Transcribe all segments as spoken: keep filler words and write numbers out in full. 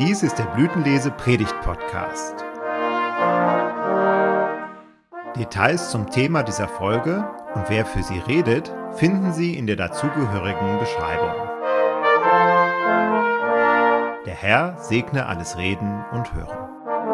Dies ist der Blütenlese-Predigt-Podcast. Details zum Thema dieser Folge und wer für sie redet, finden Sie in der dazugehörigen Beschreibung. Der Herr segne alles Reden und Hören.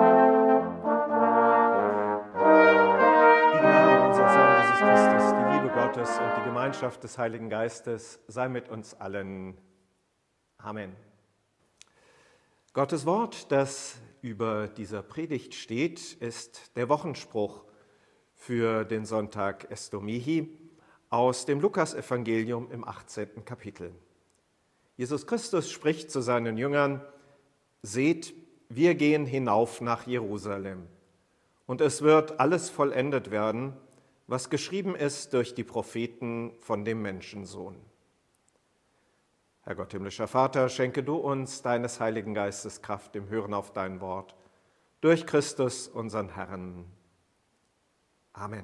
Die Gnade unseres Herrn Jesus Christus, die Liebe Gottes und die Gemeinschaft des Heiligen Geistes sei mit uns allen. Amen. Gottes Wort, das über dieser Predigt steht, ist der Wochenspruch für den Sonntag Estomihi aus dem Lukasevangelium im achtzehnten Kapitel. Jesus Christus spricht zu seinen Jüngern: Seht, wir gehen hinauf nach Jerusalem, und es wird alles vollendet werden, was geschrieben ist durch die Propheten von dem Menschensohn. Herr Gott, himmlischer Vater, schenke du uns deines Heiligen Geistes Kraft im Hören auf dein Wort, durch Christus, unseren Herrn. Amen.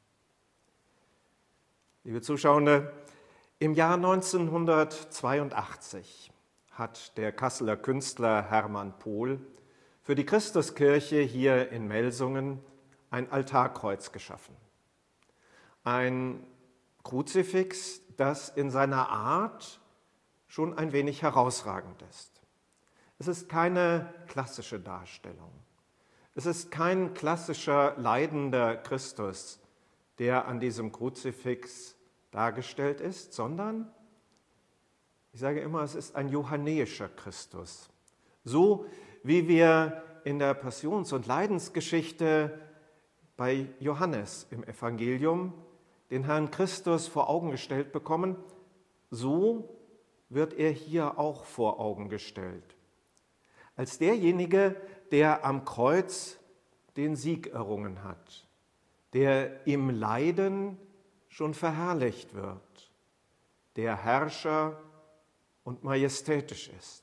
Liebe Zuschauer, im Jahr neunzehnhundertzweiundachtzig hat der Kasseler Künstler Hermann Pohl für die Christuskirche hier in Melsungen ein Altarkreuz geschaffen. Ein Kruzifix, das in seiner Art schon ein wenig herausragend ist. Es ist keine klassische Darstellung. Es ist kein klassischer leidender Christus, der an diesem Kruzifix dargestellt ist, sondern, ich sage immer, es ist ein johannäischer Christus. So wie wir in der Passions- und Leidensgeschichte bei Johannes im Evangelium den Herrn Christus vor Augen gestellt bekommen, so wird er hier auch vor Augen gestellt. Als derjenige, der am Kreuz den Sieg errungen hat, der im Leiden schon verherrlicht wird, der Herrscher und majestätisch ist.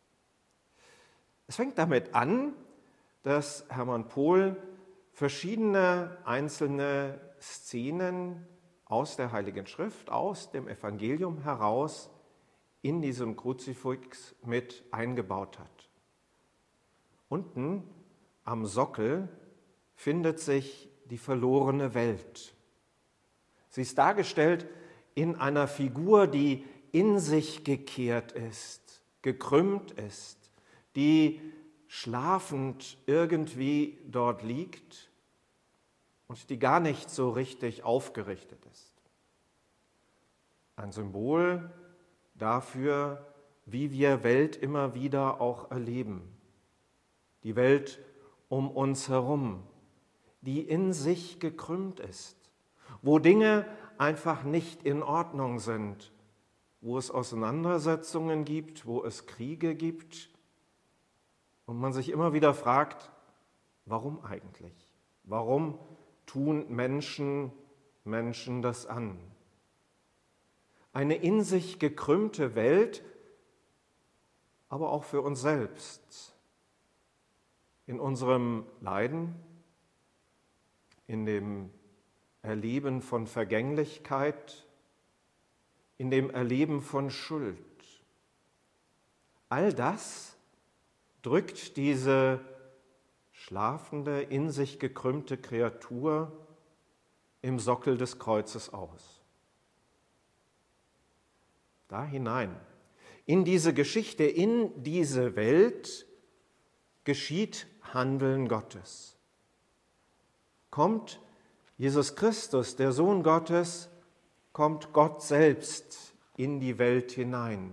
Es fängt damit an, dass Hermann Pohl verschiedene einzelne Szenen aus der Heiligen Schrift, aus dem Evangelium heraus in diesem Kruzifix mit eingebaut hat. Unten am Sockel findet sich die verlorene Welt. Sie ist dargestellt in einer Figur, die in sich gekehrt ist, gekrümmt ist, die schlafend irgendwie dort liegt und die gar nicht so richtig aufgerichtet ist. Ein Symbol dafür, wie wir Welt immer wieder auch erleben. Die Welt um uns herum, die in sich gekrümmt ist, wo Dinge einfach nicht in Ordnung sind, wo es Auseinandersetzungen gibt, wo es Kriege gibt und man sich immer wieder fragt, warum eigentlich? Warum tun Menschen Menschen das an? Eine in sich gekrümmte Welt, aber auch für uns selbst. In unserem Leiden, in dem Erleben von Vergänglichkeit, in dem Erleben von Schuld. All das drückt diese schlafende, in sich gekrümmte Kreatur im Sockel des Kreuzes aus. Da hinein, in diese Geschichte, in diese Welt geschieht Handeln Gottes. Kommt Jesus Christus, der Sohn Gottes, kommt Gott selbst in die Welt hinein.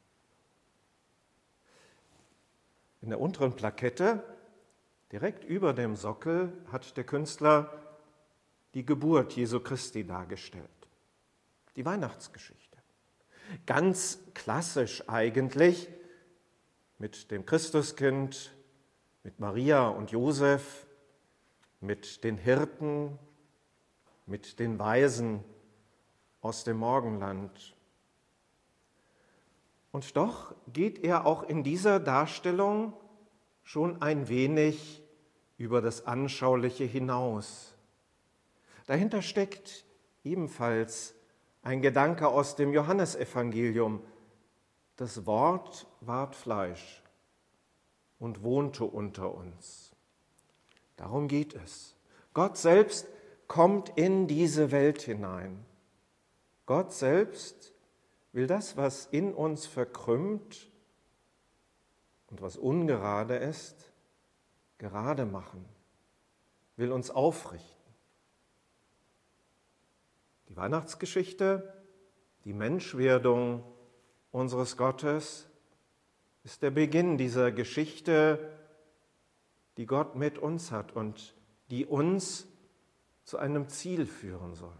In der unteren Plakette, direkt über dem Sockel, hat der Künstler die Geburt Jesu Christi dargestellt, die Weihnachtsgeschichte. Ganz klassisch eigentlich, mit dem Christuskind, mit Maria und Josef, mit den Hirten, mit den Weisen aus dem Morgenland. Und doch geht er auch in dieser Darstellung schon ein wenig über das Anschauliche hinaus. Dahinter steckt ebenfalls ein Gedanke aus dem Johannesevangelium. Das Wort ward Fleisch und wohnte unter uns. Darum geht es. Gott selbst kommt in diese Welt hinein. Gott selbst will das, was in uns verkrümmt und was ungerade ist, gerade machen, will uns aufrichten. Die Weihnachtsgeschichte, die Menschwerdung unseres Gottes, ist der Beginn dieser Geschichte, die Gott mit uns hat und die uns zu einem Ziel führen soll.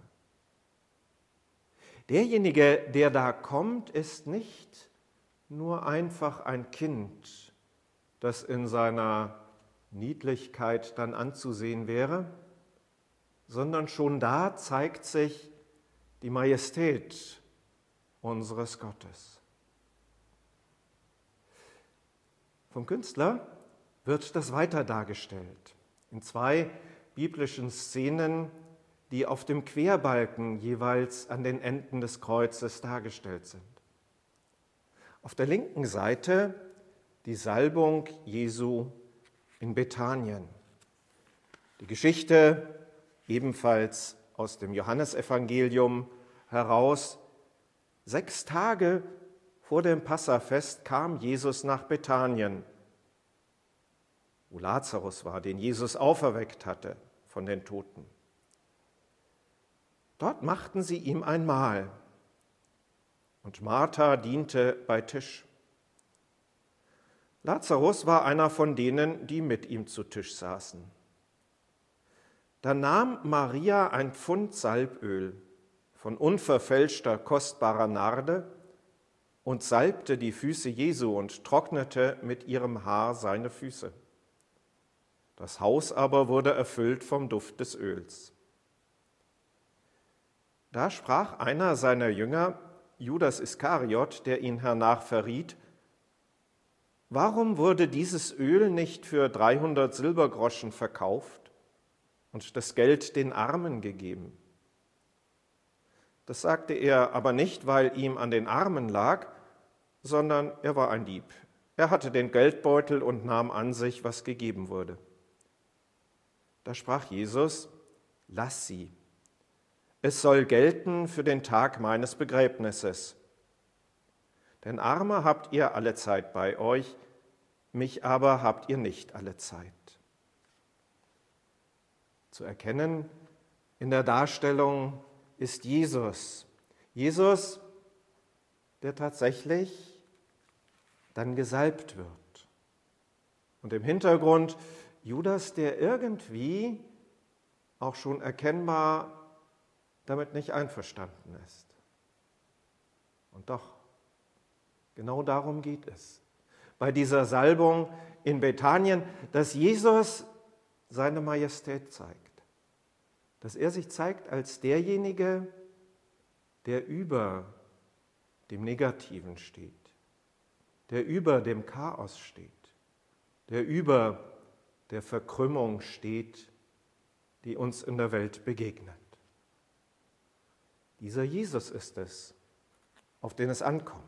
Derjenige, der da kommt, ist nicht nur einfach ein Kind, das in seiner Niedlichkeit dann anzusehen wäre, sondern schon da zeigt sich die Majestät unseres Gottes. Vom Künstler wird das weiter dargestellt, in zwei biblischen Szenen, die auf dem Querbalken jeweils an den Enden des Kreuzes dargestellt sind. Auf der linken Seite die Salbung Jesu in Bethanien. Die Geschichte ebenfalls aus dem Johannesevangelium heraus. Sechs Tage vor dem Passafest kam Jesus nach Bethanien, wo Lazarus war, den Jesus auferweckt hatte von den Toten. Dort machten sie ihm ein Mahl und Martha diente bei Tisch. Lazarus war einer von denen, die mit ihm zu Tisch saßen. Da nahm Maria ein Pfund Salböl von unverfälschter, kostbarer Narde und salbte die Füße Jesu und trocknete mit ihrem Haar seine Füße. Das Haus aber wurde erfüllt vom Duft des Öls. Da sprach einer seiner Jünger, Judas Iskariot, der ihn hernach verriet: Warum wurde dieses Öl nicht für dreihundert Silbergroschen verkauft und das Geld den Armen gegeben? Das sagte er aber nicht, weil ihm an den Armen lag, sondern er war ein Dieb. Er hatte den Geldbeutel und nahm an sich, was gegeben wurde. Da sprach Jesus: Lass sie. Es soll gelten für den Tag meines Begräbnisses. Denn Arme habt ihr alle Zeit bei euch, mich aber habt ihr nicht alle Zeit. Zu erkennen in der Darstellung ist Jesus. Jesus, der tatsächlich dann gesalbt wird. Und im Hintergrund Judas, der irgendwie auch schon erkennbar damit nicht einverstanden ist. Und doch, genau darum geht es. Bei dieser Salbung in Bethanien, dass Jesus seine Majestät zeigt. Dass er sich zeigt als derjenige, der über dem Negativen steht, der über dem Chaos steht, der über der Verkrümmung steht, die uns in der Welt begegnet. Dieser Jesus ist es, auf den es ankommt.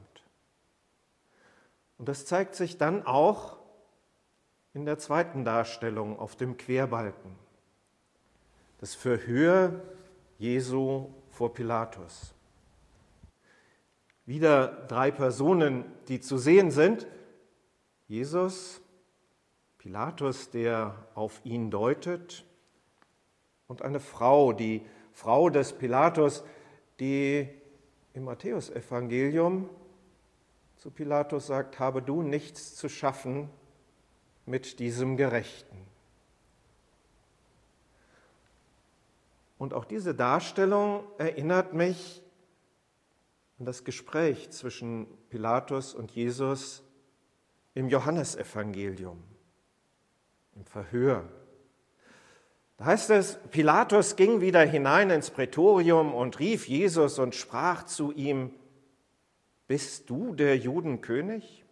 Und das zeigt sich dann auch in der zweiten Darstellung auf dem Querbalken. Das Verhör Jesu vor Pilatus. Wieder drei Personen, die zu sehen sind. Jesus, Pilatus, der auf ihn deutet, und eine Frau, die Frau des Pilatus, die im Matthäusevangelium zu Pilatus sagt: Habe du nichts zu schaffen mit diesem Gerechten. Und auch diese Darstellung erinnert mich an das Gespräch zwischen Pilatus und Jesus im Johannesevangelium, im Verhör. Da heißt es, Pilatus ging wieder hinein ins Prätorium und rief Jesus und sprach zu ihm: Bist du der Judenkönig?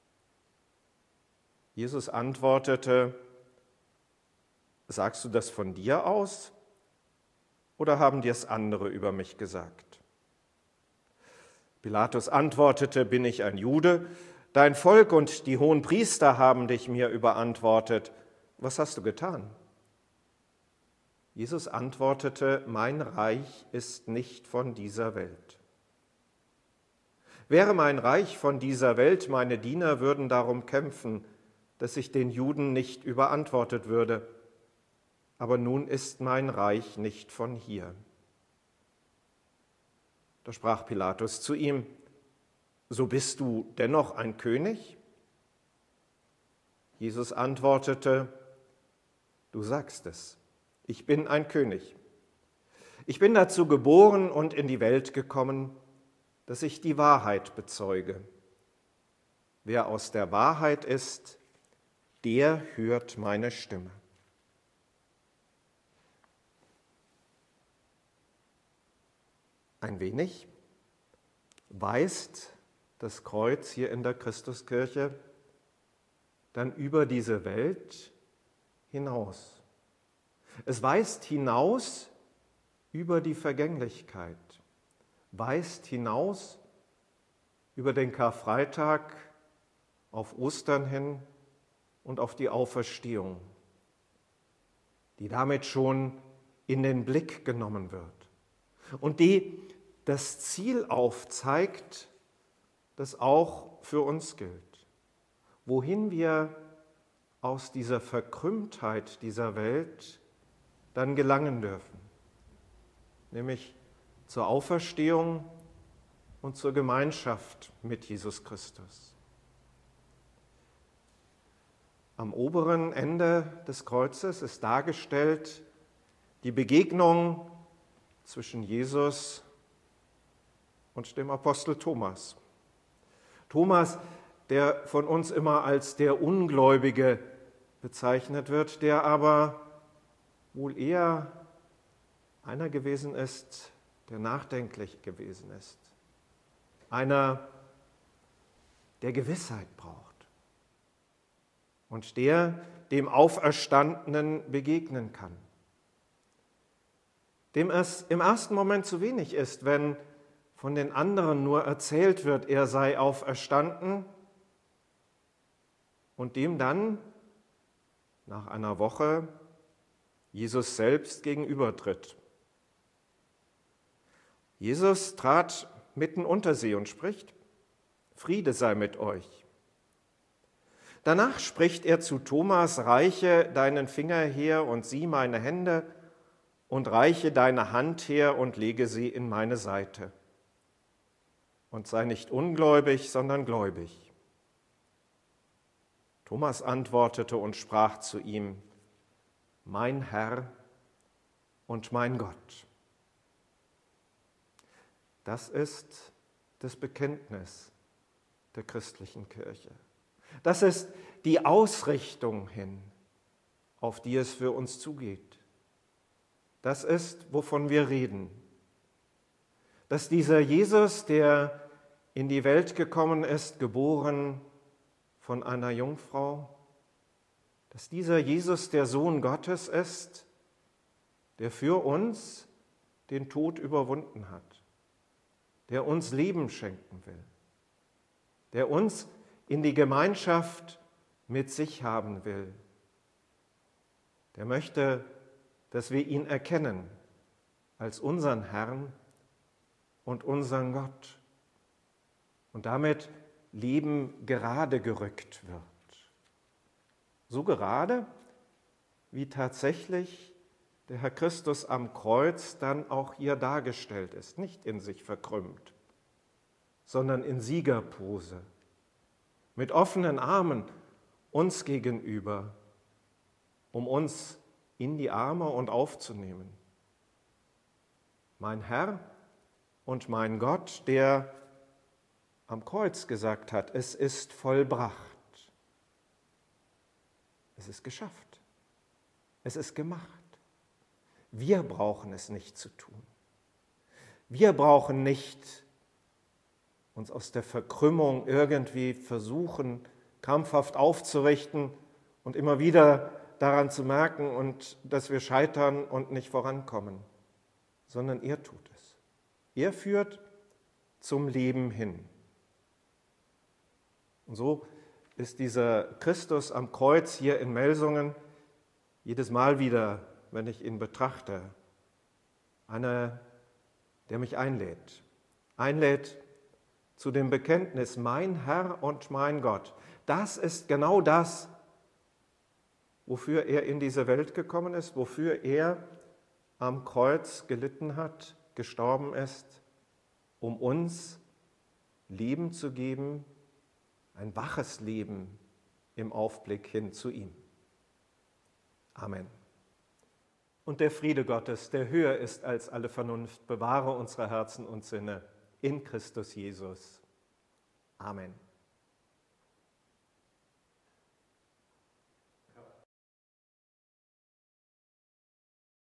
Jesus antwortete: Sagst du das von dir aus oder haben dir es andere über mich gesagt? Pilatus antwortete: Bin ich ein Jude? Dein Volk und die hohen Priester haben dich mir überantwortet. Was hast du getan? Jesus antwortete, mein Reich ist nicht von dieser Welt. Wäre mein Reich von dieser Welt, meine Diener würden darum kämpfen, dass ich den Juden nicht überantwortet würde. Aber nun ist mein Reich nicht von hier. Da sprach Pilatus zu ihm, so bist du dennoch ein König? Jesus antwortete, du sagst es, ich bin ein König. Ich bin dazu geboren und in die Welt gekommen, dass ich die Wahrheit bezeuge. Wer aus der Wahrheit ist, der hört meine Stimme. Ein wenig weist das Kreuz hier in der Christuskirche dann über diese Welt hinaus. Es weist hinaus über die Vergänglichkeit, weist hinaus über den Karfreitag auf Ostern hin und auf die Auferstehung, die damit schon in den Blick genommen wird und die das Ziel aufzeigt, das auch für uns gilt, wohin wir aus dieser Verkrümmtheit dieser Welt dann gelangen dürfen, nämlich zur Auferstehung und zur Gemeinschaft mit Jesus Christus. Am oberen Ende des Kreuzes ist dargestellt die Begegnung zwischen Jesus und dem Apostel Thomas. Thomas, der von uns immer als der Ungläubige bezeichnet wird, der aber wohl eher einer gewesen ist, der nachdenklich gewesen ist. Einer, der Gewissheit braucht und der dem Auferstandenen begegnen kann. Dem es im ersten Moment zu wenig ist, wenn von den anderen nur erzählt wird, er sei auferstanden und dem dann nach einer Woche Jesus selbst gegenübertritt. Jesus trat mitten unter sie und spricht, Friede sei mit euch. Danach spricht er zu Thomas, reiche deinen Finger her und sieh meine Hände und reiche deine Hand her und lege sie in meine Seite. Und sei nicht ungläubig, sondern gläubig. Thomas antwortete und sprach zu ihm, mein Herr und mein Gott. Das ist das Bekenntnis der christlichen Kirche. Das ist die Ausrichtung hin, auf die es für uns zugeht. Das ist, wovon wir reden. Dass dieser Jesus, der in die Welt gekommen ist, geboren von einer Jungfrau, dass dieser Jesus der Sohn Gottes ist, der für uns den Tod überwunden hat, der uns Leben schenken will, der uns in die Gemeinschaft mit sich haben will, der möchte, dass wir ihn erkennen als unseren Herrn und unseren Gott und damit Leben gerade gerückt wird. So gerade, wie tatsächlich der Herr Christus am Kreuz dann auch hier dargestellt ist, nicht in sich verkrümmt, sondern in Siegerpose, mit offenen Armen uns gegenüber, um uns in die Arme und aufzunehmen. Mein Herr und mein Gott, der am Kreuz gesagt hat, es ist vollbracht. Es ist geschafft. Es ist gemacht. Wir brauchen es nicht zu tun. Wir brauchen nicht uns aus der Verkrümmung irgendwie versuchen, krampfhaft aufzurichten und immer wieder daran zu merken, und dass wir scheitern und nicht vorankommen, sondern er tut es. Er führt zum Leben hin. Und so ist dieser Christus am Kreuz hier in Melsungen jedes Mal wieder, wenn ich ihn betrachte, einer, der mich einlädt. Einlädt zu dem Bekenntnis, mein Herr und mein Gott. Das ist genau das, wofür er in diese Welt gekommen ist, wofür er am Kreuz gelitten hat, gestorben ist, um uns Leben zu geben, ein waches Leben im Aufblick hin zu ihm. Amen. Und der Friede Gottes, der höher ist als alle Vernunft, bewahre unsere Herzen und Sinne in Christus Jesus. Amen.